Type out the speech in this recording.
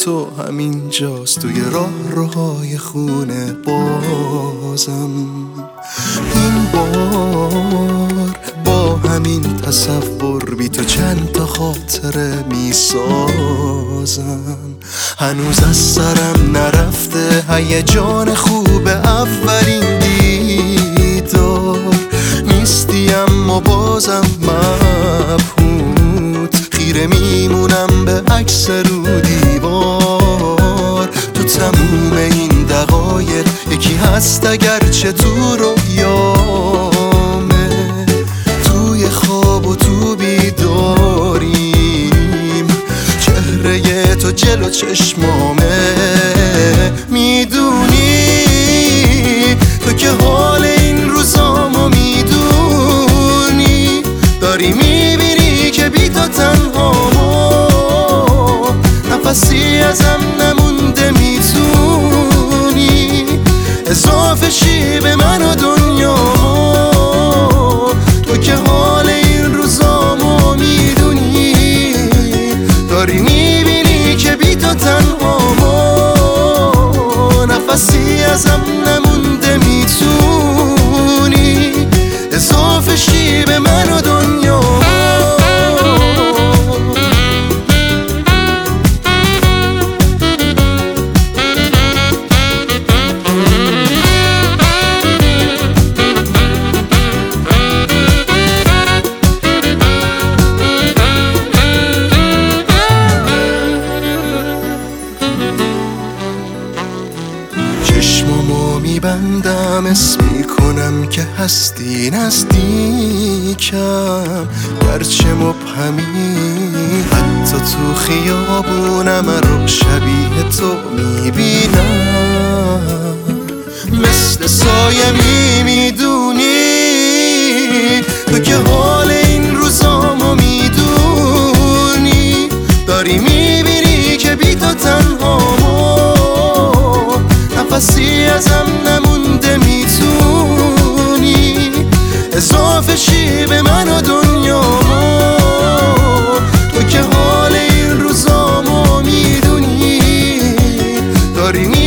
تو همین جاست، توی راهروهای خونه بازم. این بار با همین تصور بی تو چند تا خاطره می سازم. هنوز از سرم نرفته هیجان خوب اولین دیدار. نیستی اما بازم مبهوت، خیره میمونم به عکس رو دیوار. تو تموم این دقایق یکی هست اگرچه تو رویامه، توی خواب و تو بیداریم، چهره تو جلو چشمامه. میدونی تو که حال این روزامو میدونی، داری میبینی که بی تو تنهامو، نفسی ازم نمونده. میتونی اضافه شی به من و دنیامو، تو که حال این روزامو میدونی، داری میبینی که بی تو تنهامو، نفسی ازم نمونده. میتونی اضافه شی به من و دنیامو. چشمامو میبندم، اسم میکنم که هستی نزدیکم، گرچه مبهمی. حتی تو خیابونم رو شبیه تو میبینم، مثل سایه میدونی تو که حال این روزامو میدونی، داری میبینی که بی تو تنهامو، نفسی ازم نمونده. میتونی اضافه شی به من و دنیامو، تو که حال این روزامو میدونی، داری